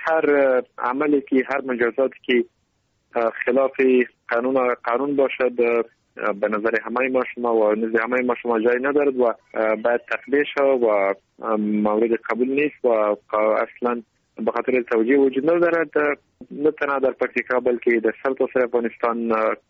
هر عملی که هر مجازاتی که خلاف قانون باشد به نظر همه ما شما و نزد همه ما شما جای ندارد و باید تخلیه شود و مورد قبول نیست و اصلا به خاطر توجیه وجود ندارد، نه تنها در پکتیکا بلکه در سرتاسر افغانستان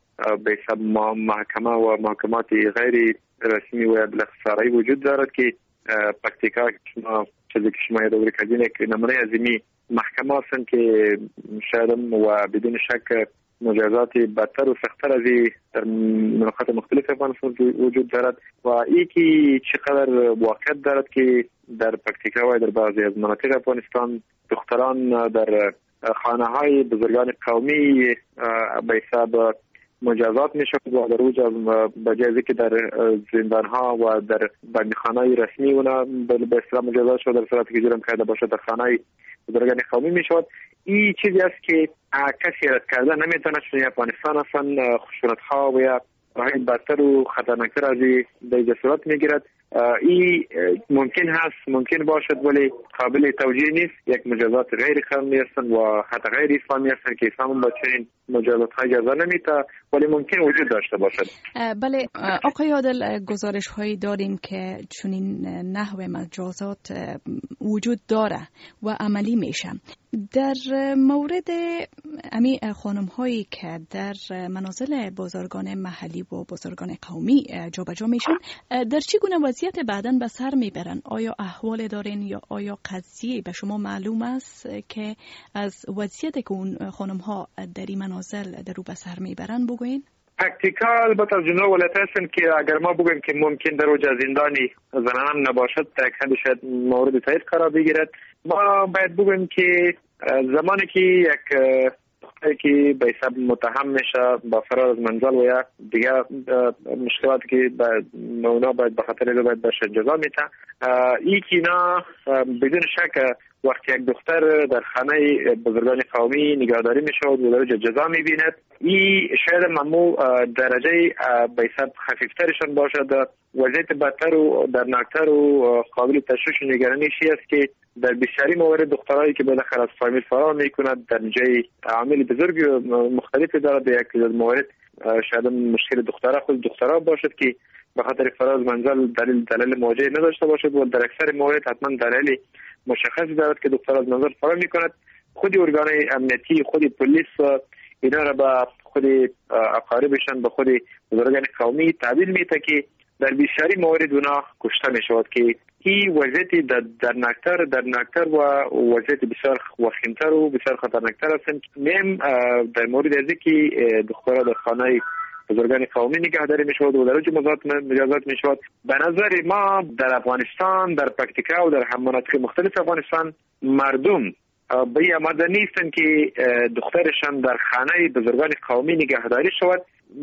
به حساب محکمه و محکمات غیر رسمی و بالاخصاری وجود دارد که پکتیکا چیزی که شما یاد آورید کردین یک نمونه عظیمی محکمه هستند که شاید و بدون شک مجازات بدتر و سخت‌تر از در مناطق مختلف افغانستان وجود دارد و این که چقدر واقعیت دارد که در پکتیکا و در بعضی از مناطق افغانستان دختران در خانه‌های بزرگان قومی به حساب مجازات میشود و در اوج بجای که در زندان‌ها و در بندیخانه‌های رسمی اونا به اصطلاح مجازات شده در صورتی که جرم کرده باشد در خانه‌های بزرگان قومی میشود. این چیزی است که کسی رد کردن نمیتونه، چون افغانستان اصلا خشونت‌ها و یا راهی بدتر و خطرناکتر از این صورت میگیرد. این ممکن هست، ممکن باشد ولی قابل توجیه نیست. یک مجازات غیر قانونی هستند و حتی غیر اسلامی هستند که اسلام با چنین مجازات‌ها اجازه نمیده ولی ممکن وجود داشته باشد. بله آقای عادل، گزارش‌هایی داریم که چنین نحو مجازات وجود داره و عملی میشه. در مورد امی خانم‌هایی که در منازل بازرگان محلی و بازرگان قومی جابجا میشن، در چه گونه وضعیت بعداً به سر میبرن؟ آیا احوال دارین یا آیا قضیه به شما معلوم است که از وضعیت که اون خانم‌ها در این منازل در رو به سر میبرن بگوین؟ پکتیکا البته از جمله ولایت هستند که اگر ما بگویم که ممکن در اوج زندانی زنان نباشد تا یک حد شاید مورد تایید قرار بگیرد. ما باید بگویم که زمانی که یک دختری که به حساب متهم میشه با فرار از منزل و یا دیگه مشکلاتی که اونا باید به خاطر باید بشه جزا میده، این که اینا بدون شک وقتی یک دختر در خانه بزرگان قومی نگهداری میشود و درجه جزا میبیند، این شاید ممنوع درجه به حساب خفیفترشان باشد. وضعیت بدتر و درناکتر و قابل تشویش و نگرانی است که در بسیاری موارد دخترایی که بالاخره از فامیل فرار میکنند در جای عوامل بزرگ مختلفی دارد. یک موارد شاید مشکل خود دخترها باشد که به خاطر فرار از منزل دلیل مواجهه نداشته باشد و در اکثر موارد حتما دلیل مشخصی دارد که دختر از منزل فرار میکند. خود ارگان امنیتی، خود پلیس اینا را به خود اقاربشان، به خود بزرگان قومی تحویل میده که در بسیاری موارد اونا کشته میشود که این وضعیت درناکتر و وضعیت بسیار وخیمتر و بسیار خطرناکتر هستند. میم در مورد ازی که دخترها در خانه بزرگان قومی نگهداری میشود و در اوج مجازات میشود. به نظر ما در افغانستان، در پکتیکا و در هم مناطق مختلف افغانستان مردم به این آماده نیستند که دخترشان در خانه بزرگان قومی نگهداری شود.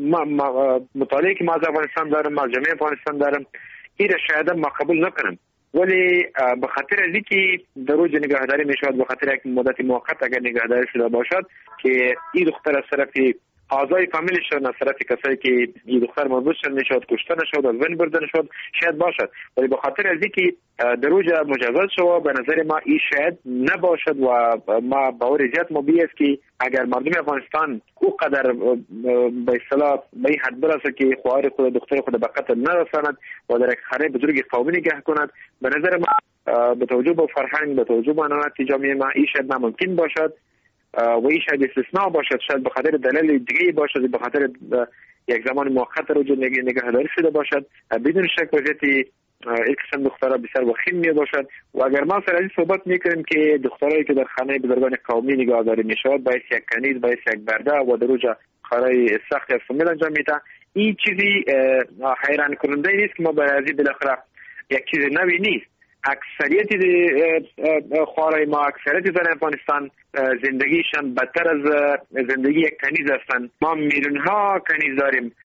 مطالعه که ما از افغانستان دارم، از جمعی افغانستان دارم، این را شاید ما قبول نکنم ولی به خاطر از اینکه در اوج نگهداری میشود، به خاطر یک مدت موقت اگر نگهداری شده باشد که این دختر از طرف اعضای فامیلشان، از طرف کسایی که این دختر مربوط شد نشد، کشته نشد، از بین برده نشد، شاید باشد ولی به خاطر از اینکه در اوج مجازات شد به نظر ما این شاید نباشد و ما باور زیاد مبی است که اگر مردم افغانستان او قدر به اصطلاح به این حد برسه که خواهر خود دختر خود به قتل نرساند و در یک خانه بزرگ قومی نگه کند، به نظر ما به توجه به فرهنگ، به توجه به عنعنات جامعه ما این شاید ناممکن باشد و این شاید استثناء باشد. شاید به خاطر دلیل دیگه باشد، به خاطر یک زمان موقت رو نگهداری شده باشد. بدون شک وضعیت یک قسم دخترها بسیار وخیم می باشد و اگر ما سر این صحبت میکنیم که دخترایی که در خانه بزرگان قومی نگهداری می شود باعث یک کنیز، باعث یک برده و در اوج کارهای سختی از فامیل انجام میده، این چیزی حیران کننده نیست که ما برای بالاخره یک چیز نوی نیست. اکثریت خواهرای ما، اکثریت زن افغانستان زندگیشان بدتر از زندگی یک کنیز هستند. ما میلیون ها کنیز داریم